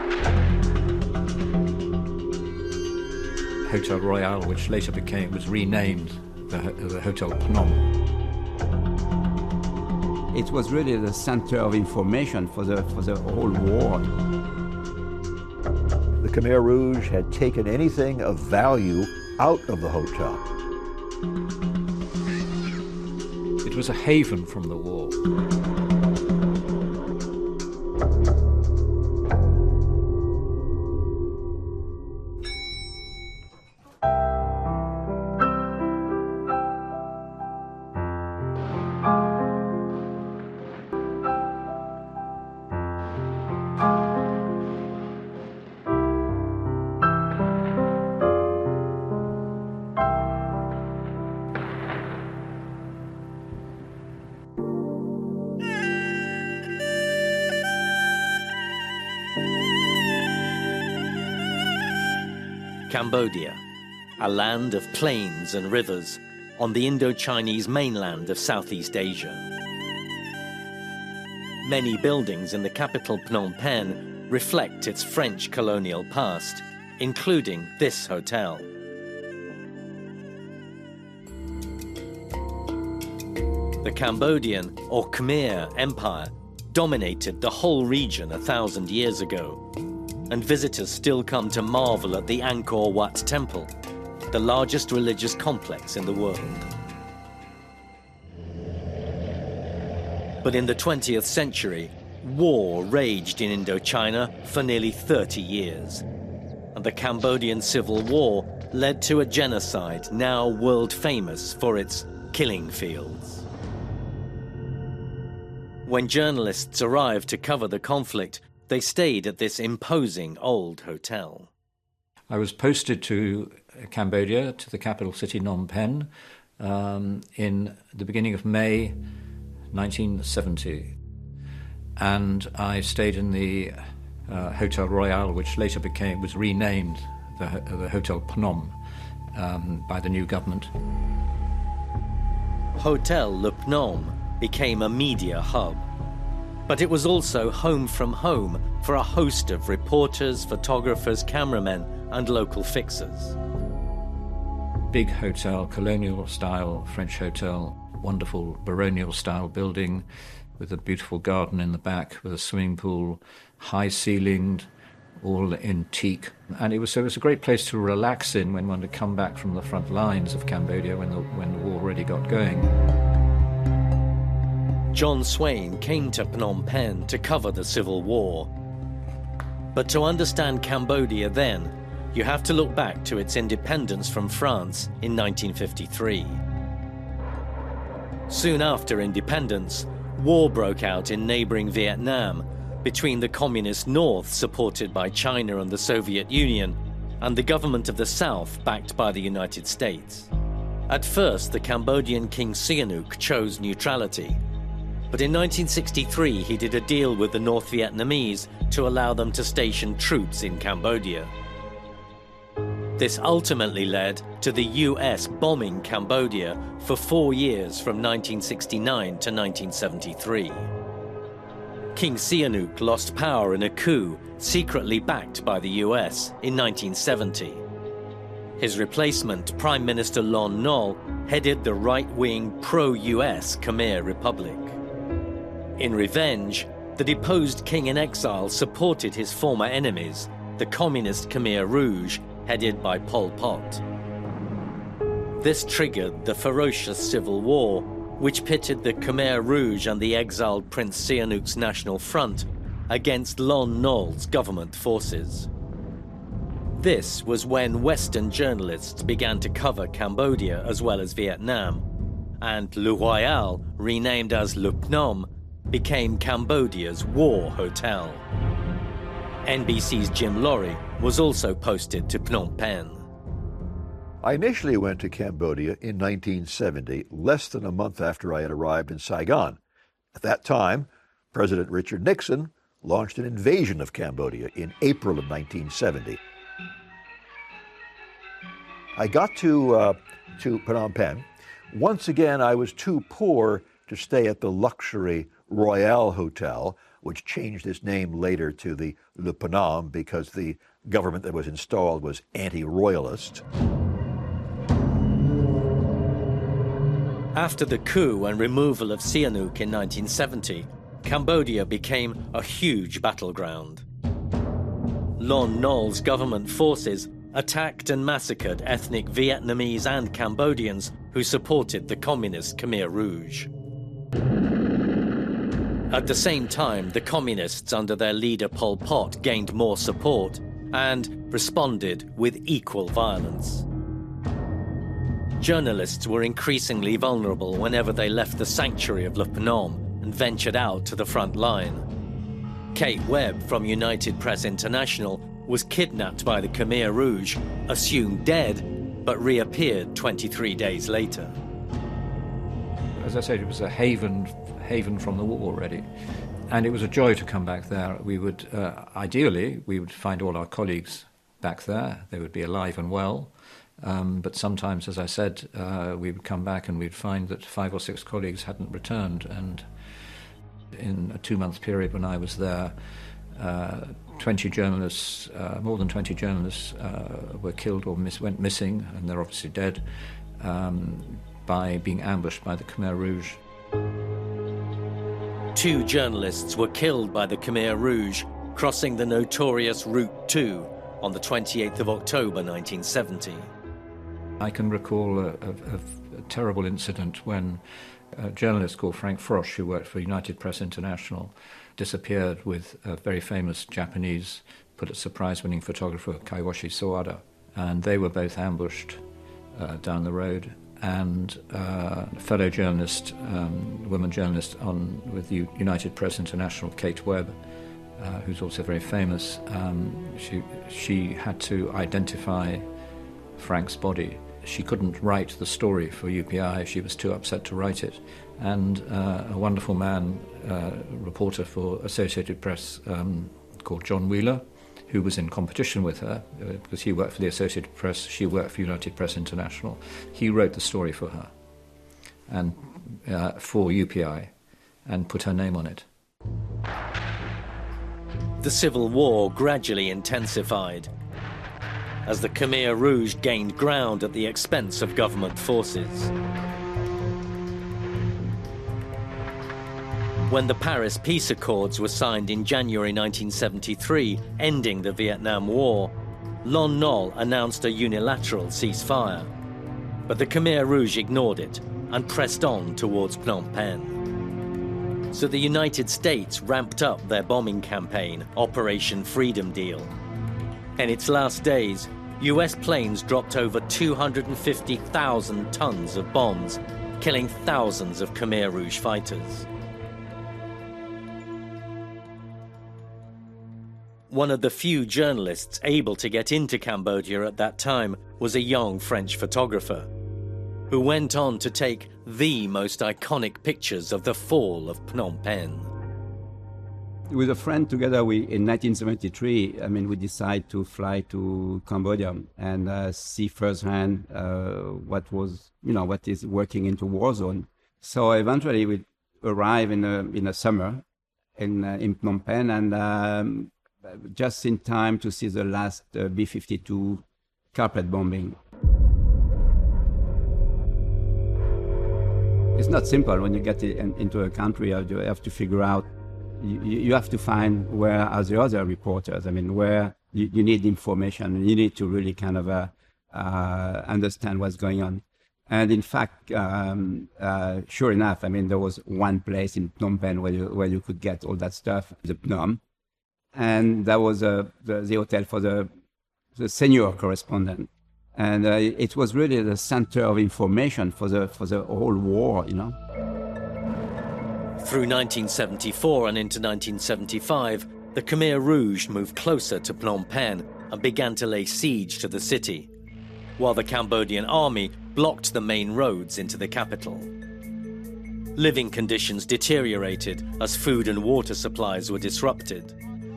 Hotel Royal, which later was renamed the Hotel Phnom. It was really the center of information for the whole war. The Khmer Rouge had taken anything of value out of the hotel. It was a haven from the war. Cambodia, a land of plains and rivers on the Indo-Chinese mainland of Southeast Asia. Many buildings in the capital Phnom Penh reflect its French colonial past, including this hotel. The Cambodian or Khmer Empire dominated the whole region 1,000 years ago, and visitors still come to marvel at the Angkor Wat Temple, the largest religious complex in the world. But in the 20th century, war raged in Indochina for nearly 30 years, and the Cambodian Civil War led to a genocide now world famous for its killing fields. When journalists arrived to cover the conflict, they stayed at this imposing old hotel. I was posted to Cambodia, to the capital city Phnom Penh, in the beginning of May 1970. And I stayed in the Hotel Royal, which later was renamed the Hotel Phnom by the new government. Hotel Le Phnom became a media hub. But it was also home from home for a host of reporters, photographers, cameramen, and local fixers. Big hotel, colonial-style French hotel, wonderful baronial-style building with a beautiful garden in the back, with a swimming pool, high-ceilinged, all in teak. And it was a great place to relax in when one had come back from the front lines of Cambodia when the war already got going. John Swain came to Phnom Penh to cover the Civil War. But to understand Cambodia then, you have to look back to its independence from France in 1953. Soon after independence, war broke out in neighboring Vietnam between the Communist North, supported by China and the Soviet Union, and the government of the South, backed by the United States. At first, the Cambodian King Sihanouk chose neutrality. But in 1963, he did a deal with the North Vietnamese to allow them to station troops in Cambodia. This ultimately led to the US bombing Cambodia for 4 years from 1969 to 1973. King Sihanouk lost power in a coup secretly backed by the US in 1970. His replacement, Prime Minister Lon Nol, headed the right-wing pro-US Khmer Republic. In revenge, the deposed king in exile supported his former enemies, the communist Khmer Rouge, headed by Pol Pot. This triggered the ferocious civil war, which pitted the Khmer Rouge and the exiled Prince Sihanouk's National Front against Lon Nol's government forces. This was when Western journalists began to cover Cambodia as well as Vietnam, and Le Royal, renamed as Le Phnom, became Cambodia's war hotel. NBC's Jim Laurie was also posted to Phnom Penh. I initially went to Cambodia in 1970, less than a month after I had arrived in Saigon. At that time, President Richard Nixon launched an invasion of Cambodia in April of 1970. I got to Phnom Penh. Once again, I was too poor to stay at the luxury Royal Hotel, which changed its name later to the Le Phnom because the government that was installed was anti-royalist. After the coup and removal of Sihanouk in 1970, Cambodia became a huge battleground. Lon Nol's government forces attacked and massacred ethnic Vietnamese and Cambodians who supported the communist Khmer Rouge. At the same time, the communists under their leader Pol Pot gained more support and responded with equal violence. Journalists were increasingly vulnerable whenever they left the sanctuary of Le Phnom and ventured out to the front line. Kate Webb from United Press International was kidnapped by the Khmer Rouge, assumed dead, but reappeared 23 days later. As I said, it was a haven from the war already. And it was a joy to come back there. We would, ideally, we would find all our colleagues back there. They would be alive and well. But sometimes, as I said, we would come back and we'd find that 5 or 6 colleagues hadn't returned. And in a 2-month period when I was there, 20 journalists, more than 20 journalists were killed or went missing, and they're obviously dead, by being ambushed by the Khmer Rouge. 2 journalists were killed by the Khmer Rouge crossing the notorious Route 2 on the 28th of October 1970. I can recall a terrible incident when a journalist called Frank Frosch, who worked for United Press International, disappeared with a very famous Japanese Pulitzer Prize-winning photographer, Kaiwashi Sawada. And they were both ambushed down the road. And a fellow journalist, woman journalist with United Press International, Kate Webb, who's also very famous, she had to identify Frank's body. She couldn't write the story for UPI. She was too upset to write it. And a wonderful man, reporter for Associated Press called John Wheeler, who was in competition with her, because he worked for the Associated Press, she worked for United Press International. He wrote the story for her, and for UPI, and put her name on it. The civil war gradually intensified as the Khmer Rouge gained ground at the expense of government forces. When the Paris Peace Accords were signed in January 1973, ending the Vietnam War, Lon Nol announced a unilateral ceasefire. But the Khmer Rouge ignored it and pressed on towards Phnom Penh. So the United States ramped up their bombing campaign, Operation Freedom Deal. In its last days, US planes dropped over 250,000 tons of bombs, killing thousands of Khmer Rouge fighters. One of the few journalists able to get into Cambodia at that time was a young French photographer, who went on to take the most iconic pictures of the fall of Phnom Penh. With a friend together, in 1973, we decided to fly to Cambodia and see firsthand what is working into war zone. So eventually we arrived in the summer in Phnom Penh, and just in time to see the last B-52 carpet bombing. It's not simple when you get into a country. You have to figure out, you have to find where are the other reporters. Where you need information. You need to really kind of understand what's going on. And in fact, sure enough, there was one place in Phnom Penh where you could get all that stuff, the Phnom. And that was the hotel for the senior correspondent. And it was really the center of information for the whole war, Through 1974 and into 1975, the Khmer Rouge moved closer to Phnom Penh and began to lay siege to the city, while the Cambodian army blocked the main roads into the capital. Living conditions deteriorated as food and water supplies were disrupted.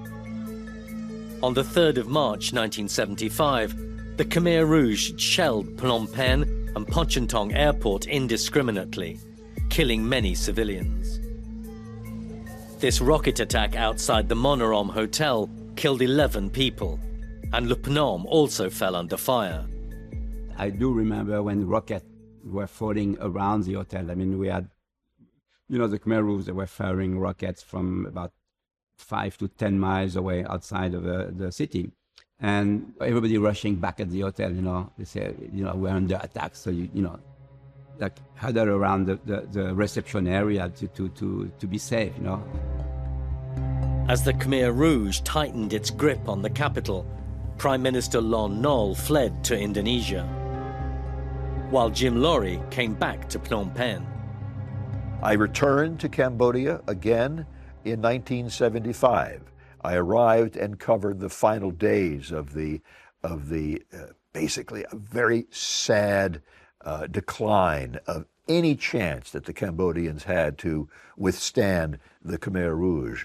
On the 3rd of March 1975, the Khmer Rouge shelled Phnom Penh and Pochentong Airport indiscriminately, killing many civilians. This rocket attack outside the Monorom Hotel killed 11 people, and Le Phnom also fell under fire. I do remember when rockets were falling around the hotel. I mean, we had, the Khmer Rouge, they were firing rockets from about 5 to 10 miles away outside of the city. And everybody rushing back at the hotel, they say, we're under attack. So, like huddle around the reception area to be safe, As the Khmer Rouge tightened its grip on the capital, Prime Minister Lon Nol fled to Indonesia, while Jim Laurie came back to Phnom Penh. I returned to Cambodia again in 1975. I arrived and covered the final days of the basically a very sad decline of any chance that the Cambodians had to withstand the Khmer Rouge.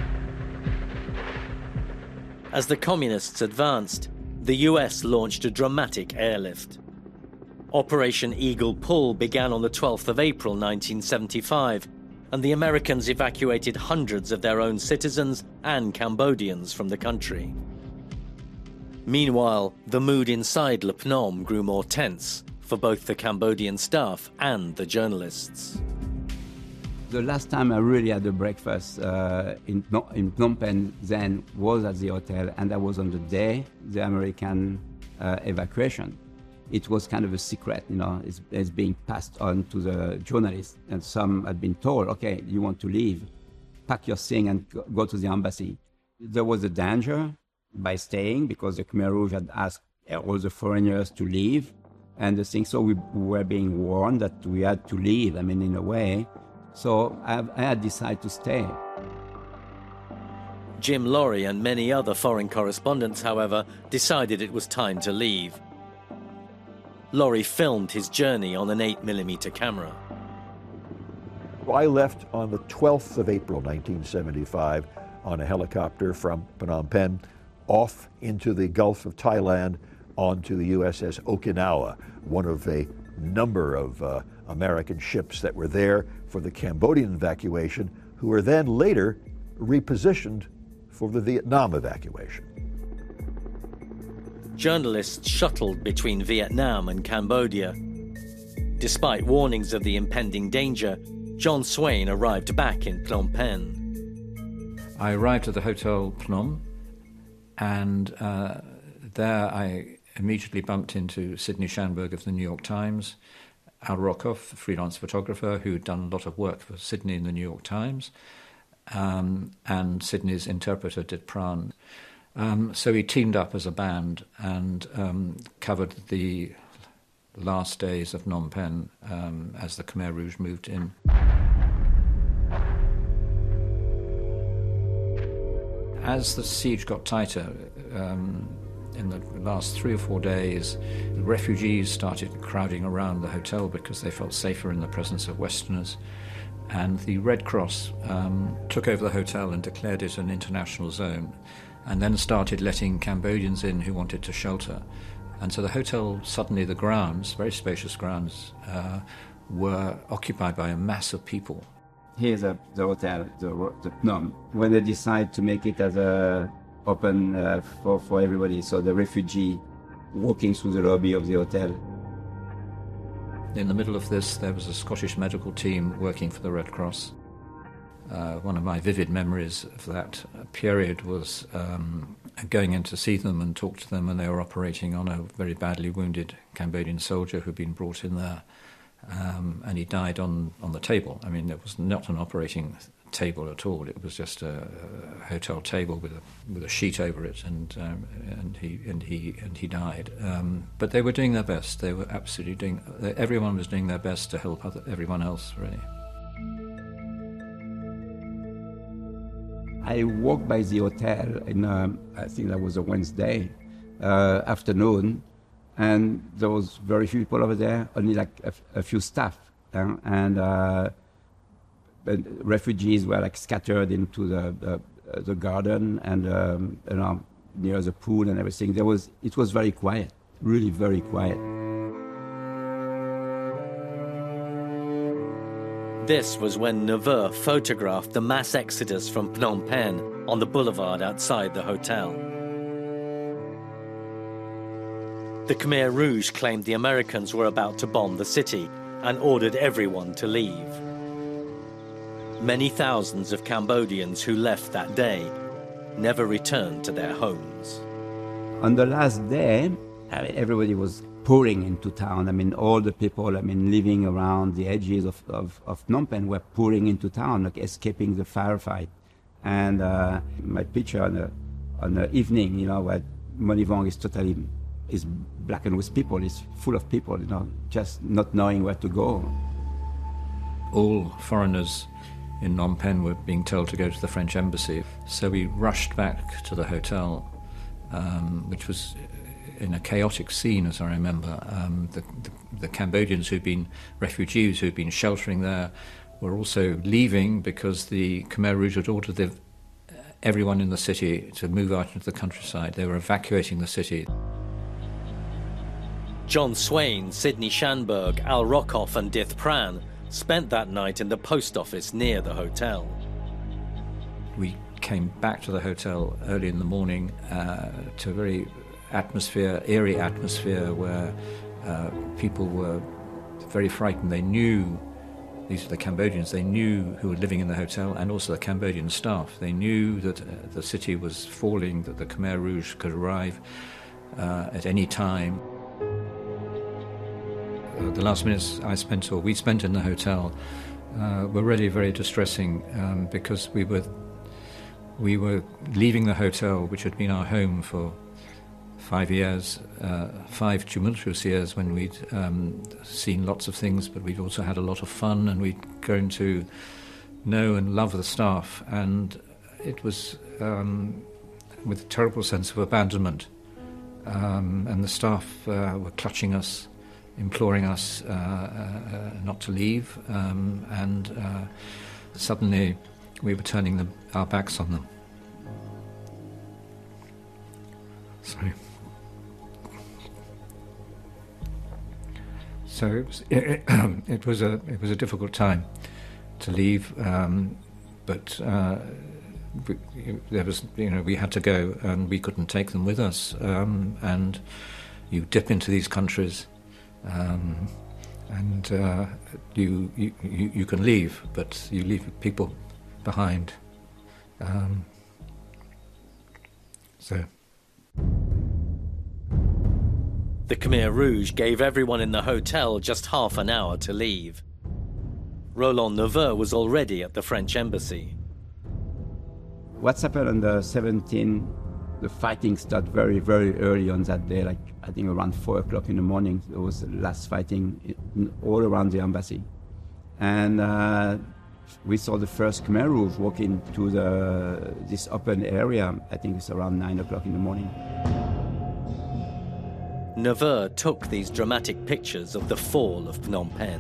As the communists advanced, the US launched a dramatic airlift. Operation Eagle Pull began on the 12th of April 1975, and the Americans evacuated hundreds of their own citizens and Cambodians from the country. Meanwhile, the mood inside Le Phnom grew more tense for both the Cambodian staff and the journalists. The last time I really had a breakfast in Phnom Penh then was at the hotel, and that was on the day the American evacuation. It was kind of a secret, it's being passed on to the journalists, and some had been told, okay, you want to leave, pack your thing and go to the embassy. There was a danger by staying because the Khmer Rouge had asked all the foreigners to leave, and the thing, so we were being warned that we had to leave, in a way. So I had decided to stay. Jim Laurie and many other foreign correspondents, however, decided it was time to leave. Laurie filmed his journey on an 8mm camera. I left on the 12th of April, 1975, on a helicopter from Phnom Penh off into the Gulf of Thailand onto the USS Okinawa, one of a number of American ships that were there for the Cambodian evacuation, who were then later repositioned for the Vietnam evacuation. Journalists shuttled between Vietnam and Cambodia. Despite warnings of the impending danger, John Swain arrived back in Phnom Penh. I arrived at the Hotel Phnom, and there I immediately bumped into Sidney Schanberg of the New York Times, Al Rockoff, a freelance photographer who'd done a lot of work for Sidney in the New York Times, and Sidney's interpreter, Dit Pran. So we teamed up as a band and covered the last days of Phnom Penh as the Khmer Rouge moved in. As the siege got tighter, in the last 3 or 4 days, the refugees started crowding around the hotel because they felt safer in the presence of Westerners. And the Red Cross took over the hotel and declared it an international zone, and then started letting Cambodians in who wanted to shelter. And so the hotel, suddenly the grounds, very spacious grounds, were occupied by a mass of people. Here's the hotel, the Phnom, when they decide to make it as a open for everybody, so the refugee walking through the lobby of the hotel. In the middle of this, there was a Scottish medical team working for the Red Cross. One of my vivid memories of that period was going in to see them and talk to them, and they were operating on a very badly wounded Cambodian soldier who'd been brought in there, and he died on the table. I mean, it was not an operating table at all. It was just a hotel table with a sheet over it, and he died. But they were doing their best. They were absolutely doing. Everyone was doing their best to help everyone else, really. I walked by the hotel in, I think that was a Wednesday afternoon, and there was very few people over there, only like a few staff, and refugees were like scattered into the garden and near the pool and everything. It was very quiet, really very quiet. This was when Neveu photographed the mass exodus from Phnom Penh on the boulevard outside the hotel. The Khmer Rouge claimed the Americans were about to bomb the city and ordered everyone to leave. Many thousands of Cambodians who left that day never returned to their homes. On the last day, everybody was pouring into town. All the people, living around the edges of Phnom Penh were pouring into town, like escaping the firefight. And my picture on the evening, where Mony Vong is blackened with people, is full of people, just not knowing where to go. All foreigners in Phnom Penh were being told to go to the French embassy. So we rushed back to the hotel, which was in a chaotic scene, as I remember. The Cambodians who'd been refugees, who'd been sheltering there, were also leaving because the Khmer Rouge had ordered everyone in the city to move out into the countryside. They were evacuating the city. John Swain, Sidney Schanberg, Al Rockoff and Dith Pran spent that night in the post office near the hotel. We came back to the hotel early in the morning to a very eerie atmosphere where people were very frightened. They knew, these are the Cambodians, they knew who were living in the hotel, and also the Cambodian staff. They knew that the city was falling, that the Khmer Rouge could arrive at any time. The last minutes we spent in the hotel were really very distressing because we were leaving the hotel, which had been our home for 5 years, 5 tumultuous years when we'd seen lots of things, but we'd also had a lot of fun, and we'd grown to know and love the staff. And it was with a terrible sense of abandonment. And the staff were clutching us, imploring us not to leave, and suddenly we were turning our backs on them. Sorry. So it was a difficult time to leave, but we had to go, and we couldn't take them with us. And you dip into these countries, and you can leave, but you leave people behind. The Khmer Rouge gave everyone in the hotel just half an hour to leave. Roland Neveu was already at the French embassy. What's happened on the 17th, the fighting started very, very early on that day, like I think around 4 o'clock in the morning. There was the last fighting all around the embassy. And we saw the first Khmer Rouge walk into this open area. I think it's around 9 o'clock in the morning. Neveu took these dramatic pictures of the fall of Phnom Penh.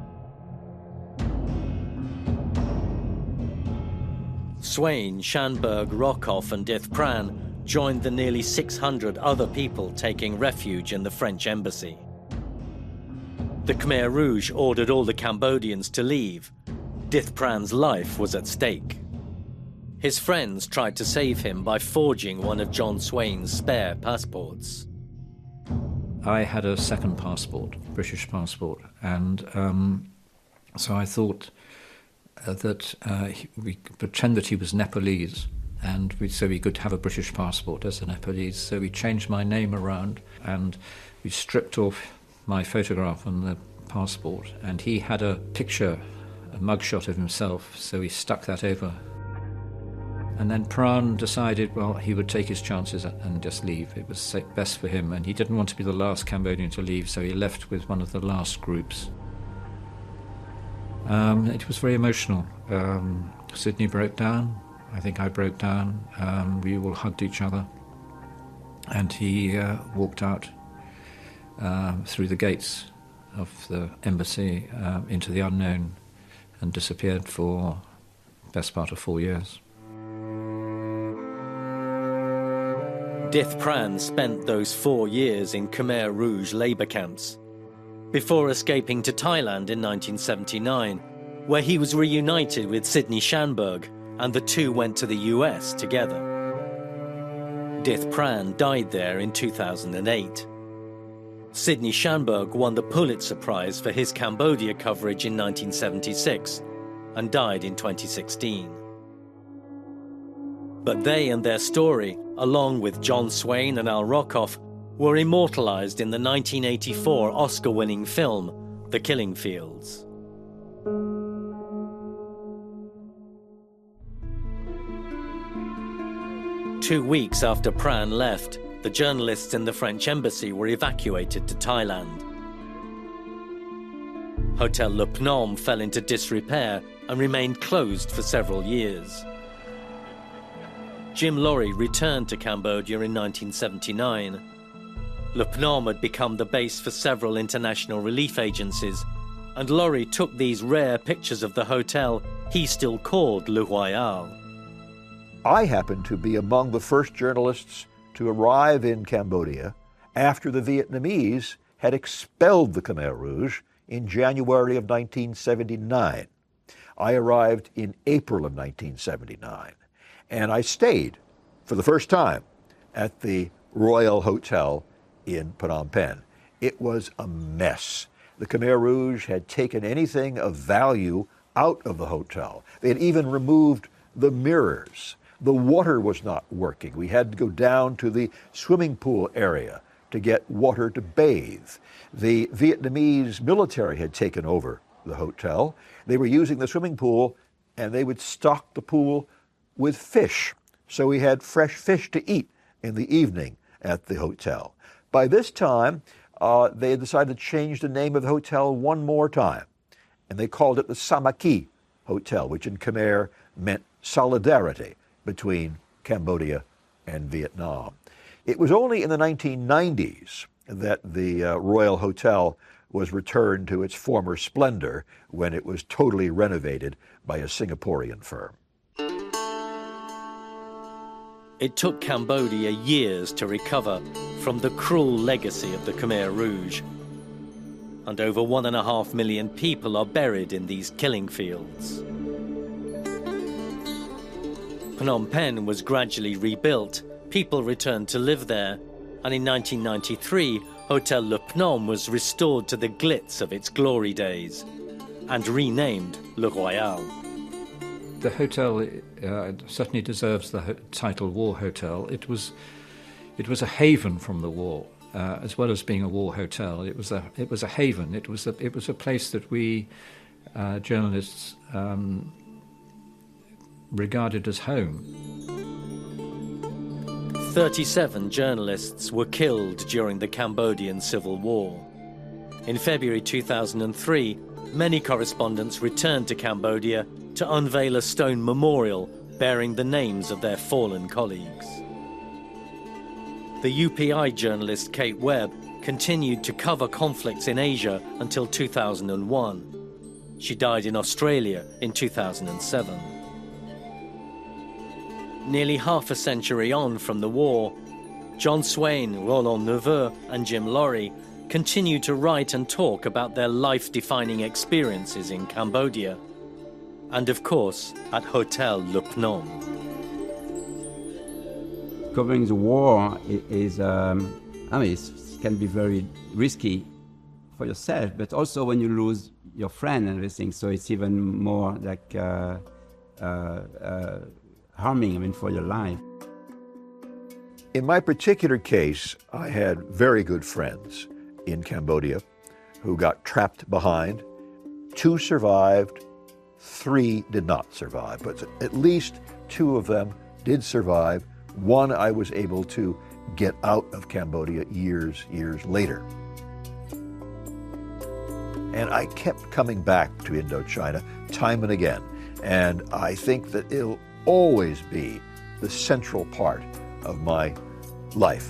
Swain, Schanberg, Rockoff and Dith Pran joined the nearly 600 other people taking refuge in the French embassy. The Khmer Rouge ordered all the Cambodians to leave. Dith Pran's life was at stake. His friends tried to save him by forging one of John Swain's spare passports. I had a second passport, British passport, and so I thought that we could pretend that he was Nepalese, and so we could have a British passport as a Nepalese. So we changed my name around, and we stripped off my photograph on the passport, and he had a picture, a mugshot of himself, so he stuck that over. And then Pran decided, well, he would take his chances and just leave. It was best for him, and he didn't want to be the last Cambodian to leave, so he left with one of the last groups. It was very emotional. Sydney broke down. I think I broke down. We all hugged each other. And he walked out through the gates of the embassy into the unknown and disappeared for the best part of 4 years. Dith Pran spent those 4 years in Khmer Rouge labour camps. Before escaping to Thailand in 1979, where he was reunited with Sidney Schanberg, and the two went to the US together. Dith Pran died there in 2008. Sidney Schanberg won the Pulitzer Prize for his Cambodia coverage in 1976 and died in 2016. But they and their story, along with John Swain and Al Rockoff, were immortalized in the 1984 Oscar-winning film, The Killing Fields. Two weeks after Pran left, the journalists in the French embassy were evacuated to Thailand. Hotel Le Phnom fell into disrepair and remained closed for several years. Jim Laurie returned to Cambodia in 1979. Le Phnom had become the base for several international relief agencies, and Laurie took these rare pictures of the hotel he still called Le Royal. I happened to be among the first journalists to arrive in Cambodia after the Vietnamese had expelled the Khmer Rouge in January of 1979. I arrived in April of 1979, and I stayed for the first time at the Royal Hotel in Phnom Penh. It was a mess. The Khmer Rouge had taken anything of value out of the hotel. They had even removed the mirrors. The water was not working. We had to go down to the swimming pool area to get water to bathe. The Vietnamese military had taken over the hotel. They were using the swimming pool, and they would stock the pool with fish. So we had fresh fish to eat in the evening at the hotel. By this time, they had decided to change the name of the hotel one more time, and they called it the Samaki Hotel, which in Khmer meant solidarity between Cambodia and Vietnam. It was only in the 1990s that the Royal Hotel was returned to its former splendor when it was totally renovated by a Singaporean firm. It took Cambodia years to recover from the cruel legacy of the Khmer Rouge, and over 1.5 million people are buried in these killing fields. Phnom Penh was gradually rebuilt, people returned to live there, and in 1993, Hotel Le Phnom was restored to the glitz of its glory days and renamed Le Royal. The hotel certainly deserves the title War Hotel. It was a haven from the war, as well as being a war hotel. It was a haven. It was a place that we journalists regarded as home. 37 journalists were killed during the Cambodian Civil War. In February 2003, many correspondents returned to Cambodia to unveil a stone memorial bearing the names of their fallen colleagues. The UPI journalist Kate Webb continued to cover conflicts in Asia until 2001. She died in Australia in 2007. Nearly half a century on from the war, John Swain, Roland Neveu, and Jim Laurie continue to write and talk about their life-defining experiences in Cambodia, and of course at Hotel Le Phnom. Covering the war is, it can be very risky for yourself, but also when you lose your friend and everything, so it's even more like harming, for your life. In my particular case, I had very good friends in Cambodia who got trapped behind. 2 survived, 3 did not survive, but at least 2 of them did survive. 1 I was able to get out of Cambodia years later. And I kept coming back to Indochina time and again, and I think that it'll always be the central part of my life.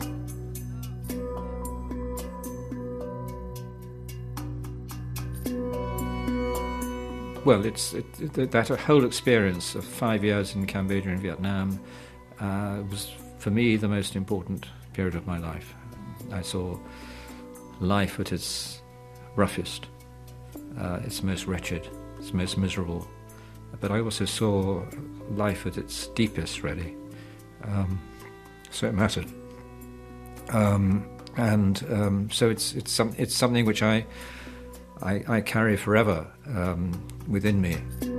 Well, that whole experience of 5 years in Cambodia and Vietnam was, for me, the most important period of my life. I saw life at its roughest, its most wretched its most miserable. But I also saw life at its deepest, really. So it mattered. So it's something which I carry forever within me.